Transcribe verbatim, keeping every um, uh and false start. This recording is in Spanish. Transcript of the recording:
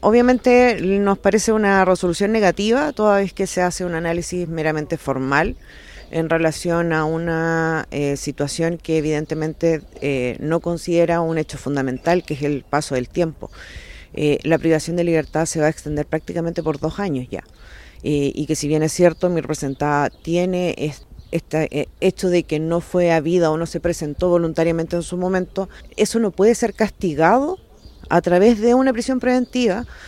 obviamente nos parece una resolución negativa toda vez que se hace un análisis meramente formal en relación a una eh, situación que evidentemente eh, no considera un hecho fundamental, que es el paso del tiempo. Eh, la privación de libertad se va a extender prácticamente por dos años ya, eh, y que si bien es cierto, mi representada tiene este hecho de que no fue habida o no se presentó voluntariamente en su momento, eso no puede ser castigado a través de una prisión preventiva,